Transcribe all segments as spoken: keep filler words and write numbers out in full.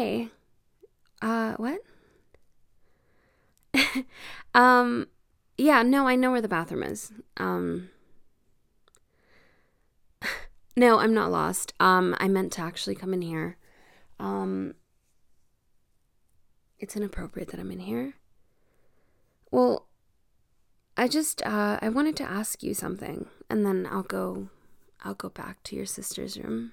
Hi. Uh, what? um, yeah, no, I know where the bathroom is. Um, no, I'm not lost. Um, I meant to actually come in here. Um, it's inappropriate that I'm in here. Well, I just, uh, I wanted to ask you something, and then I'll go, I'll go back to your sister's room.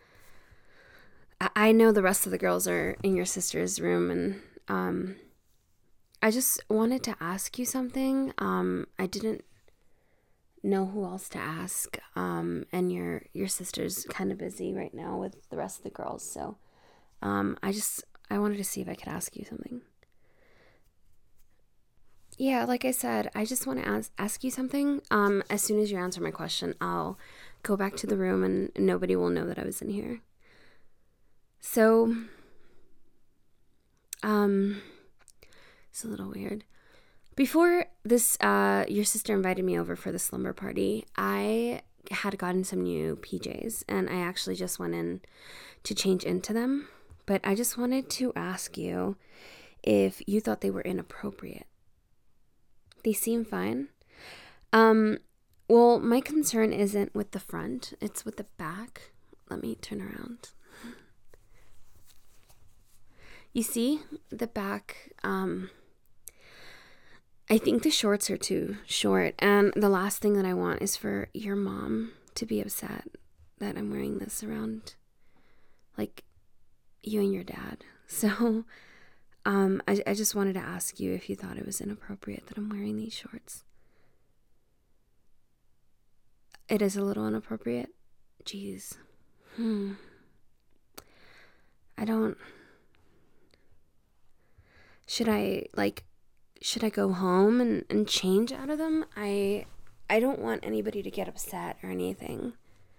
I, I know the rest of the girls are in your sister's room, and, um, I just wanted to ask you something. Um, I didn't know who else to ask. Um, and your your sister's kind of busy right now with the rest of the girls, so um, I just I wanted to see if I could ask you something. Yeah, like I said, I just want to ask ask you something. Um, as soon as you answer my question, I'll go back to the room and nobody will know that I was in here. So, um, it's a little weird. Before this, uh, your sister invited me over for the slumber party. I had gotten some new P Js and I actually just went in to change into them. But I just wanted to ask you if you thought they were inappropriate. They seem fine. Um, well, my concern isn't with the front, it's with the back. Let me turn around. You see, the back, um, I think the shorts are too short, and the last thing that I want is for your mom to be upset that I'm wearing this around, like, you and your dad. So, um, I, I just wanted to ask you if you thought it was inappropriate that I'm wearing these shorts. It is a little inappropriate. Jeez. Hmm. I don't... Should I, like, should I go home and, and change out of them? I... I don't want anybody to get upset or anything.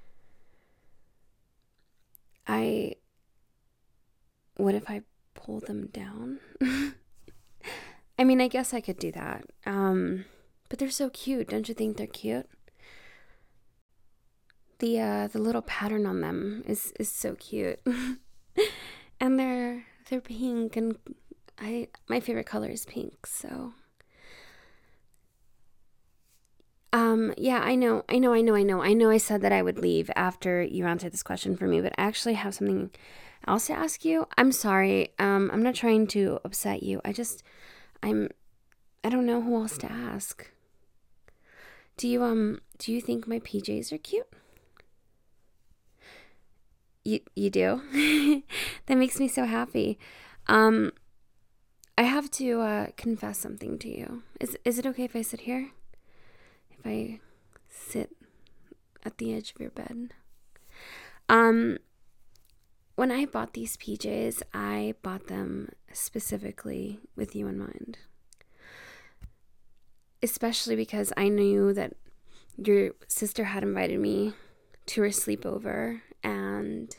I... What if I pull them down? I mean, I guess I could do that. Um, but they're so cute. Don't you think they're cute? The uh, the little pattern on them is is so cute, and they're they're pink, and I my favorite color is pink. So, um, yeah, I know, I know, I know, I know, I know. I said that I would leave after you answered this question for me, but I actually have something else to ask you. I'm sorry. Um, I'm not trying to upset you. I just I'm I don't know who else to ask. Do you um do you think my P Js are cute? You you do? That makes me so happy. Um I have to uh confess something to you. Is is it okay if I sit here? If I sit at the edge of your bed? Um when I bought these P Js, I bought them specifically with you in mind. Especially because I knew that your sister had invited me to her sleepover, and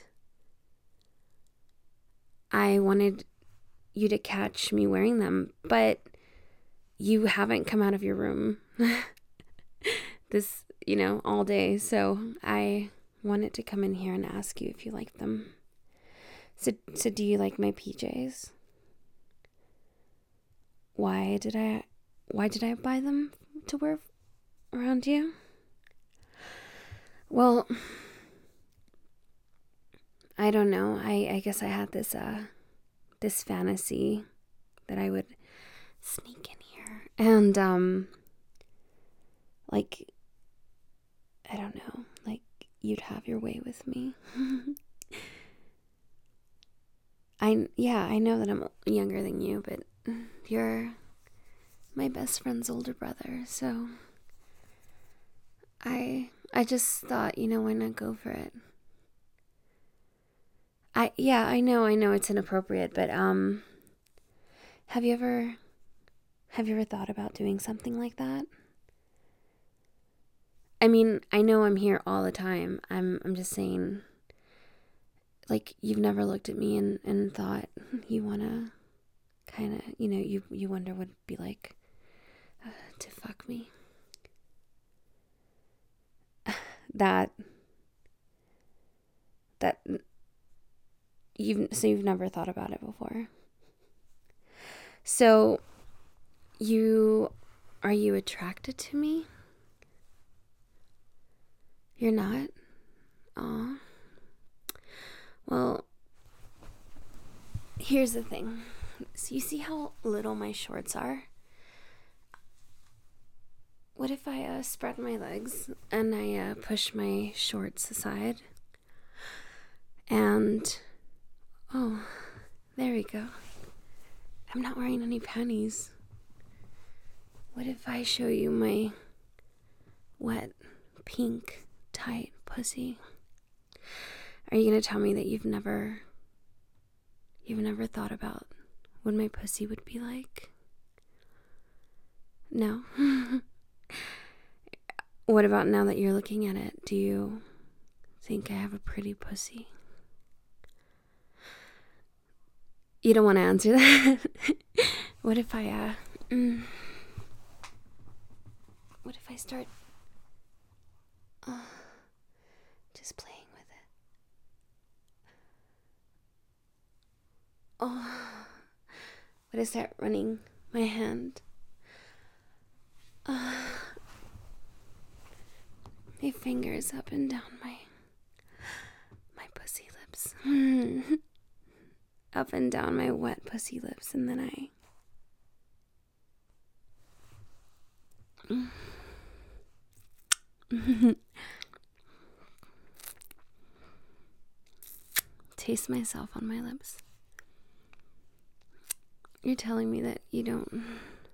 I wanted you to catch me wearing them, but you haven't come out of your room this, you know, all day. So I wanted to come in here and ask you if you like them. So, so do you like my P Js? Why did I, why did I buy them to wear around you? Well, I don't know. I, I guess I had this, uh, this fantasy that I would sneak in here and, um, like, I don't know, like, you'd have your way with me. I, yeah, I know that I'm younger than you, but you're my best friend's older brother, so I, I just thought, you know, why not go for it? I, yeah, I know, I know it's inappropriate, but, um, have you ever, have you ever thought about doing something like that? I mean, I know I'm here all the time. I'm, I'm just saying, like, you've never looked at me and, and thought you want to kind of, you know, you, you wonder what it'd be like uh, to fuck me. That, that, you've so you've never thought about it before. So, you are you attracted to me? You're not? Aw. Well, here's the thing. So you see how little my shorts are? What if I uh, spread my legs and I uh, push my shorts aside? And, oh, there we go. I'm not wearing any panties. What if I show you my wet, pink, tight pussy? Are you gonna tell me that you've never, you've never thought about what my pussy would be like? No? What about now that you're looking at it? Do you think I have a pretty pussy? You don't want to answer that? What if I, uh, mm, what if I start, uh, just playing with it? Oh, what if I start running my hand? Uh, my fingers up and down my, my pussy lips. Up and down my wet pussy lips, and then I taste myself on my lips. You're telling me that you don't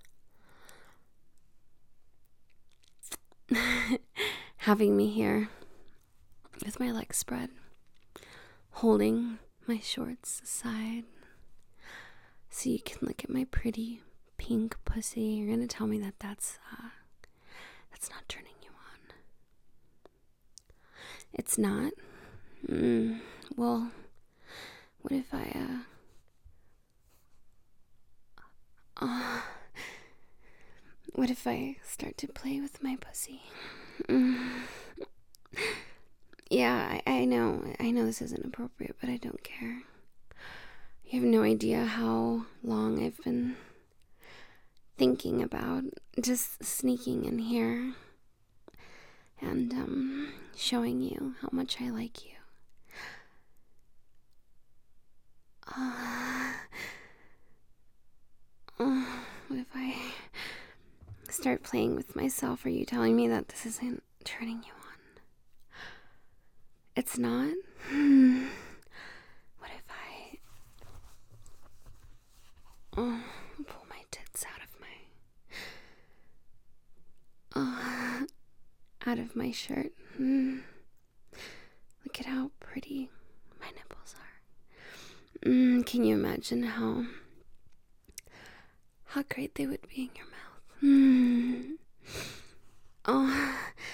having me here with my legs spread, holding my shorts aside so you can look at my pretty pink pussy. You're gonna tell me that that's uh that's not turning you on. It's not? Mm, well, what if I uh uh what if I start to play with my pussy? Mm. Yeah, I, I know. I know this isn't appropriate, but I don't care. You have no idea how long I've been thinking about just sneaking in here and um, showing you how much I like you. Uh, uh, what if I start playing with myself? Are you telling me that this isn't turning you on? It's not? Hmm. What if I oh, pull my tits out of my oh, out of my shirt? Hmm. Look at how pretty my nipples are. Mm, can you imagine how how great they would be in your mouth? Hmm. Oh.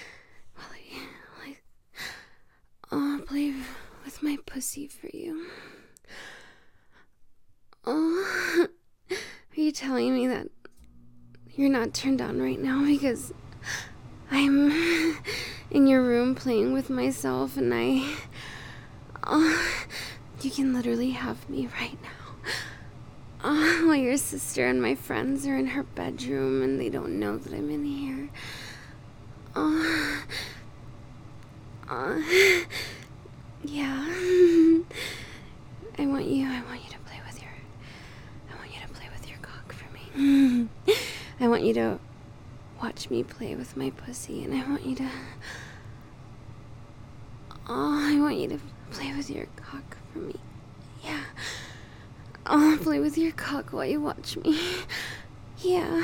Oh, I'll play with my pussy for you. Oh, are you telling me that you're not turned on right now because I'm in your room playing with myself and I... Oh, you can literally have me right now. Oh, while your sister and my friends are in her bedroom and they don't know that I'm in here. Oh... Uh, yeah. I want you, I want you to play with your, I want you to play with your cock for me. I want you to watch me play with my pussy, and I want you to, oh, I want you to play with your cock for me. Yeah. Oh, play with your cock while you watch me. Yeah.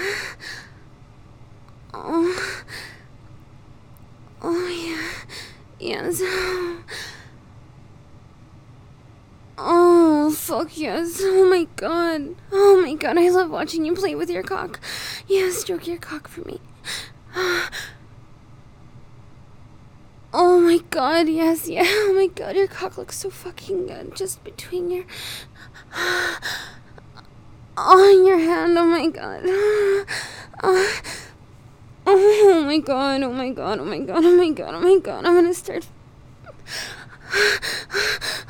Oh. Oh, yeah. Yes. Oh, fuck yes. Oh my god. Oh my god, I love watching you play with your cock. Yeah, stroke your cock for me. Oh my god, yes, yeah. Oh my god, your cock looks so fucking good. Just between your... Oh, in your hand. Oh my god. Oh. Oh my god, oh my god, oh my god, oh my god, oh my god, I'm gonna start.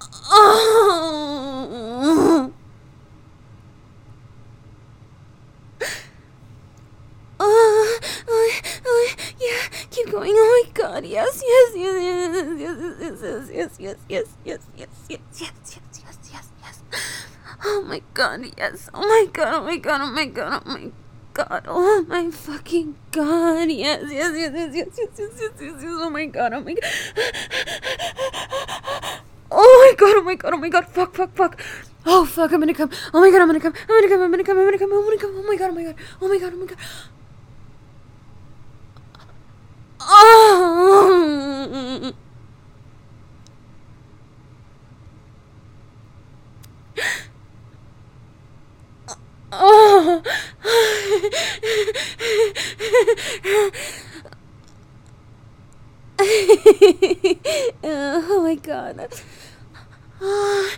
Oh. Oh, oh, oh, yeah, keep going. Oh my god, yes, yes, yes, yes, yes, yes, yes, yes, yes, yes, yes, yes, yes, yes, yes, yes. Oh my god, yes. Oh my god, oh my god, oh my god, oh my god, oh my fucking god, yes, yes, yes, yes, yes, yes, yes, yes, yes, yes, oh my god, oh my god. Oh my god, oh my god, oh my god, fuck, fuck, fuck. Oh fuck, I'm gonna come. Oh my god, I'm gonna come. I'm gonna come, I'm gonna come, I'm gonna come, I'm gonna come. Oh my god, oh my god, oh my god, oh my god. Oh. Oh. Oh my god. Oh,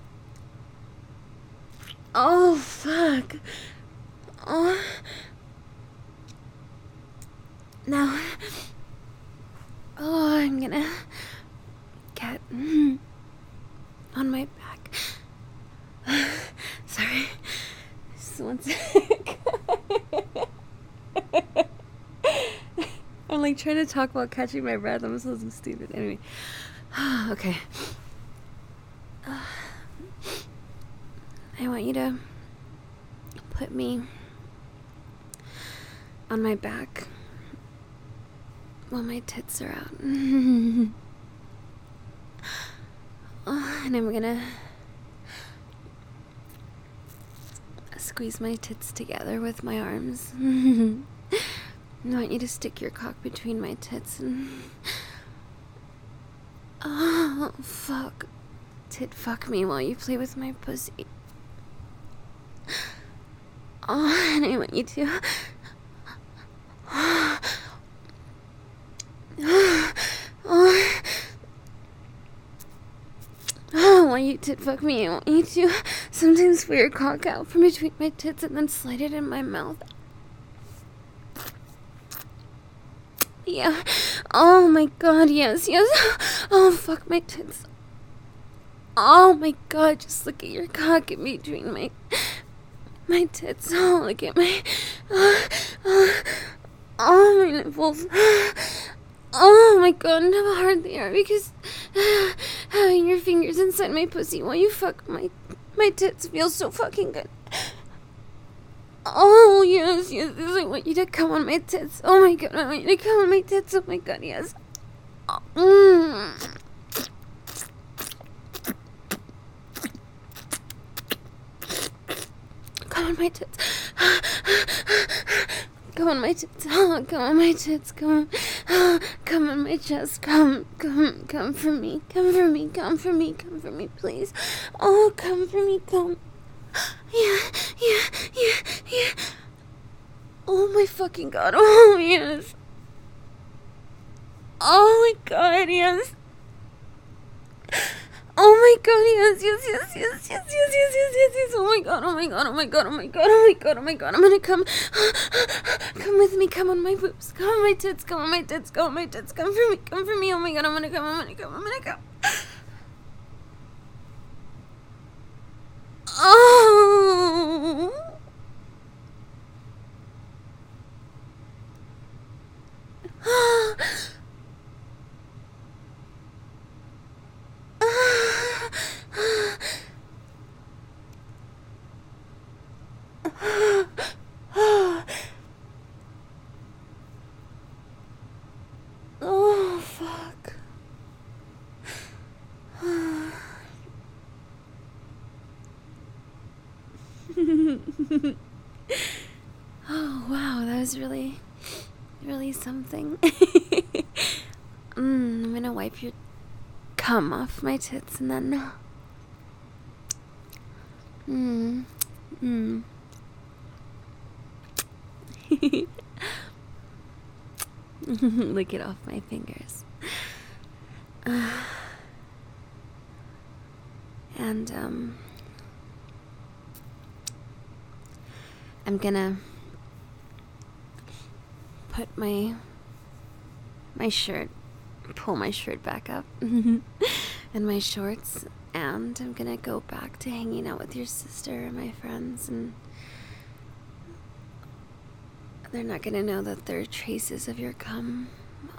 oh fuck. Oh. Now. Oh, I'm gonna get on my back. Sorry. Just one sec. I'm like trying to talk while catching my breath. I'm so stupid. Anyway. Okay. I want you to put me on my back while my tits are out. Oh, and I'm gonna squeeze my tits together with my arms. I want you to stick your cock between my tits and... Oh, fuck. Tit fuck me while you play with my pussy. Oh, and I want you to... Oh, oh, while you tit fuck me, I want you to sometimes pull your cock out from between my tits and then slide it in my mouth. Yeah. Oh my god, yes, yes. Oh, fuck my tits. Oh my god, just look at your cock in between my my tits. Oh, look at my oh, oh, oh my nipples. Oh my god, and how hard they are because uh, having your fingers inside my pussy while you fuck my my tits feels so fucking good. Oh yes, yes, yes, I want you to come on my tits. Oh my god, I want you to come on my tits. Oh my god, yes. Oh, mm. Come on my tits. Come on my tits. Oh, come on my tits. Come on. Oh, come on my chest. Come, come, come for me. Come for me. Come for me. Come for me, please. Oh, come for me. Come. Yeah, yeah, yeah, yeah. Oh my fucking god. Oh, yes. Oh my god, yes. Oh my god, yes, yes, yes, yes, yes, yes, yes, yes, yes, yes. Oh my god, oh my god, oh my god, oh my god, oh my god, oh my god. I'm gonna come. Come with me, come on my boobs. Come on my tits, come on my tits, come on my tits. Come for me, come for me. Oh my god, I'm gonna come, I'm gonna come, I'm gonna come. Oh. Oh, fuck. Oh, wow, that was really, really something. mm, I'm gonna wipe your cum off my tits and then... Mm, mm. Lick it off my fingers. Uh, and, um... I'm gonna put my my shirt, pull my shirt back up and my shorts, and I'm gonna go back to hanging out with your sister and my friends, and they're not gonna know that there are traces of your cum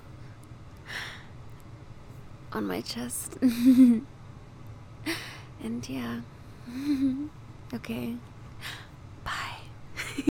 on my chest. And yeah. Okay.